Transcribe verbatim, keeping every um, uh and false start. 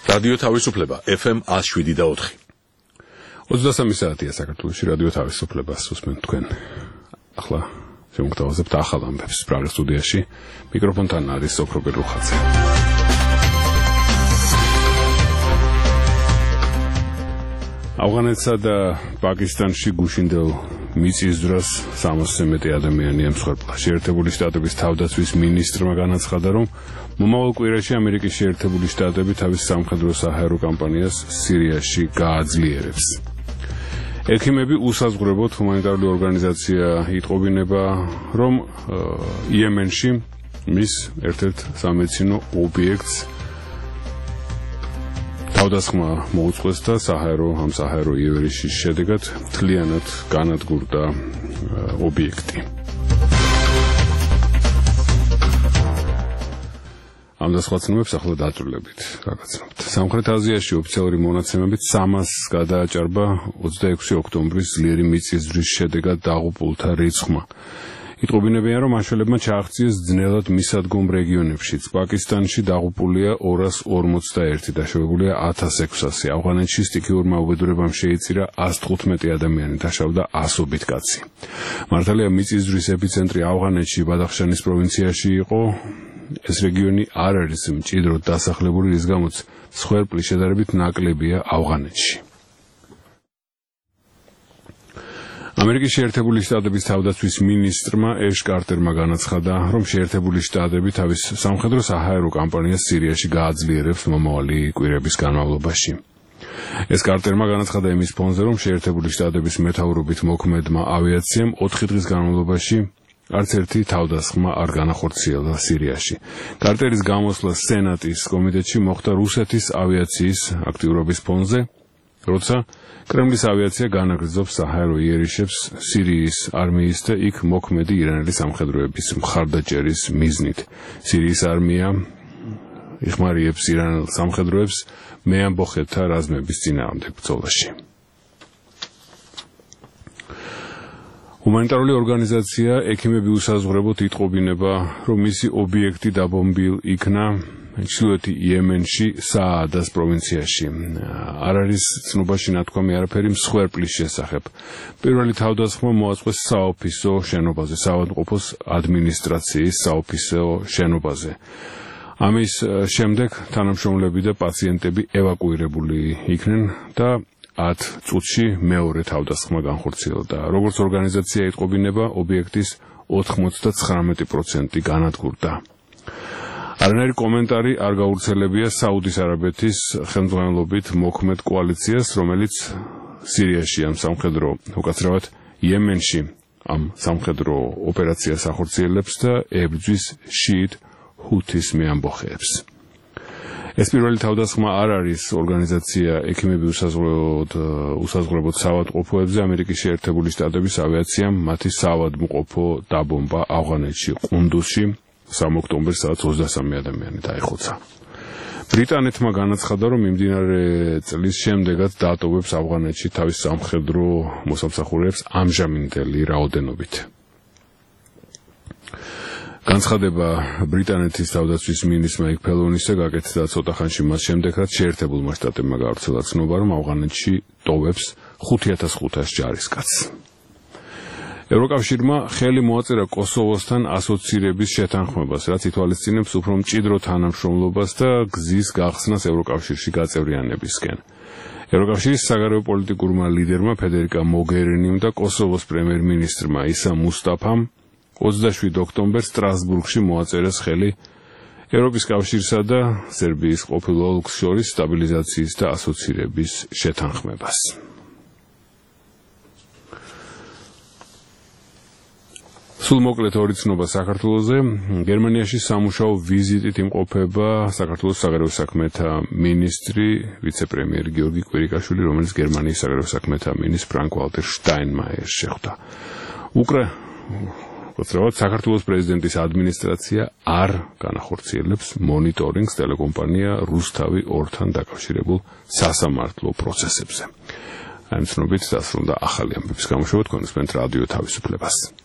რადიო თავისუფლება ეფ ემ one oh seven და four. ოცდასამი საათია საქართველოში რადიო თავისუფლებას უსმენთ თქვენ. ახლა შემოგთავაზებთ ახალ ამბებს პრაღის სტუდიაში. მიკროფონთან არის ოქრობერ რუხაძე. ავღანეთსა და პაკისტანში გუშინდელ მიწის დროს სამასზე მეტი ადამიანია მსხვერპლში. შეერთებული შტატების თავდაცვის მინისტრმა განაცხადა, რომ მომავალ კვირაში ამერიკის შეერთებული შტატები თავის სამხედრო საჰაერო კამპანიას სირიაში გააძლიერებს. ექიმები უსაზღვრებოდ ჰუმანიტარული ორგანიზაცია იტყობინება, რომ იემენში მის ერთ-ერთ სამედიცინო ობიექტს თავდასხმა მოუწყვეს და საჰაერო ამ საჰაერო იერიშის შედეგად მთლიანად განადგურდა ობიექტი. ამ და სხვა ცნობებს ახლა დაწვრილებით გაგაცნობთ. სამხრეთ აზიაში ოფიციალური მონაცემებით სამას გადააჭარბა ოცდაექვსი ოქტომბრის ძლიერი მიწისძვრის შედეგად დაღუპულთა რიცხვმა. იტყობინებიან, რომ მაშველებმა ჩააღწიეს ძნელად მისადგომ რეგიონებშიც. პაკისტანში დაღუპულია ორას ორმოცდაერთი, დაშვებულია ათას ექვსასი. ავღანეთში სტიქიურმა უბედურებამ შეიწირა ასი თხუთმეტი ადამიანი, დაშავდა ასობით კაცი. მართალია მიწისძვრის ეპიცენტრი ავღანეთში ბადახშანის პროვინციაში იყო. ეს რეგიონი არ არის მჭიდროდ დასახლებული, რის გამოც მსხვერპლი შედარებით ნაკლებია ავღანეთში. ამერიკის შეერთებული შტატების თავდაცვის მინისტრმა ეშ კარტერმა განაცხადა, რომ შეერთებული შტატები თავის სამხედრო საჰაერო კამპანიას სირიაში გააძლიერებს მომავალი კვირების განმავლობაში. ეს კარტერმა განაცხადა იმის ფონზე, რომ შეერთებული შტატების მეთაურობით მოქმედმა ავიაციამ ოთხი დღის განმავლობაში არც ერთი თავდასხმა არ განახორციელა სირიაში. კარტერის გამოსვლა სენატის კომიტეტში მოხდა რუსეთის ავიაციის აქტიურობის ფონზე, როცა კრემლის ავიაცია განაგრძობს საჰაერო იერიშებს სირიის არმიის და იქ მოქმედი ირანელი სამხედროების მხარდაჭერის მიზნით. სირიის არმია იხმარიებს ირანელ სამხედროებს მეამბოხეთა რაზმების წინააღმდეგ ბრძოლაში. ჰუმანიტარული ორგანიზაცია ექიმები უსაზღვრებოდ იტყობინება, რომ მისი ობიექტი დაბომბილ იქნა ჩრდილოეთი იემენში საადას პროვინციაში. არ არის ცნობაში ნათქვამი არაფერი მსხვერპლის შესახებ. პირველი თავდასხმა მოაწყვეს საოფისო შენობაზე, საავადმყოფოს ადმინისტრაციის საოფისო შენობაზე. ამის შემდეგ თანამშრომლები და პაციენტები ევაკუირებული იქნენ და ათ წუთში მეორე თავდასხმა განხორციელდა. როგორც ორგანიზაცია იტყობინება, ობიექტის ოთხმოცდათხრამეტი პროცენტი განადგურდა. არანაირი კომენტარი არ გავრცელებია საუდის არაბეთის ხელმძღვანელობით მოქმედ კოალიციას, რომელიც სირიაში ამ სამხედრო, უკაცრავად იემენში ამ სამხედრო ოპერაციას ახორციელებს და ებრძვის შიიტ ჰუთის მეამბოხეებს. ეს პირველი თავდასხმა არ არის ორგანიზაცია ექიმები უსაზღვროდ უსაზღვრებოდ საავადმყოფოებზე. ამერიკის შეერთებული შტატების ავიაციამ მათი საავადმყოფო დაბომბა ავღანეთში ყუნდუსში სამი ოქტომბერს საათს ოცდასამი ადამიანი დაიხოცა. ბრიტანეთმა განაცხადა, რომ მიმდინარე წლის შემდეგაც დაატოვებს ავღანეთში თავის სამხედრო მოსამსახურეებს ამჟამინდელი რაოდენობით. განცხადება ბრიტანეთის თავდაცვის მინისტრმა მაიკ ფელონისა გაკეთდა ცოტა ხანში მას შემდეგ, რაც შეერთებულმა შტატებმა გავრცელა ცნობა, რომ ავღანეთში ტოვებს ხუთი ათას ხუთას ჯარისკაცს. ევროკავშირმა ხელი მოაწერა კოსოვოსთან ასოცირების შეთანხმებას, რაც ითვალისწინებს უფრო მჭიდრო თანამშრომლობას და გზის გახსნას ევროკავშირში გაწევრიანებისკენ. ევროკავშირის საგარეო პოლიტიკურმა ლიდერმა ფედერიკა მოგერინიმ და კოსოვოს პრემიერ-მინისტრმა ისა მუსტაფამ ოცდაშვიდი ოქტომბერს სტრასბურგში მოაწერეს ხელი ევროპის კავშირსა და სერბიის ყოფილ ოლქს შორის სტაბილიზაციის და ასოცირების შეთანხმებას. სულ მოკლედ ორი ცნობა საქართველოზე. გერმანიაში სამუშაო ვიზიტით იმყოფება საქართველოს საგარეო საქმეთა მინისტრი, ვიცე-პრემიერი გიორგი კვირიკაშვილი, რომელიც გერმანიის საგარეო საქმეთა მინისტრ ფრანკ ვალტერ შტაინმაიერს შეხვდა. უკრა უცრავად საქართველოს პრეზიდენტის ადმინისტრაცია არ განახორციელებს მონიტორინგს ტელეკომპანია რუსთავი ორთან დაკავშირებულ სასამართლო პროცესებზე. ამ ცნობით დასრულდა ახალი ამბების გამოშვება თქვენს რადიო თავისუფლებას.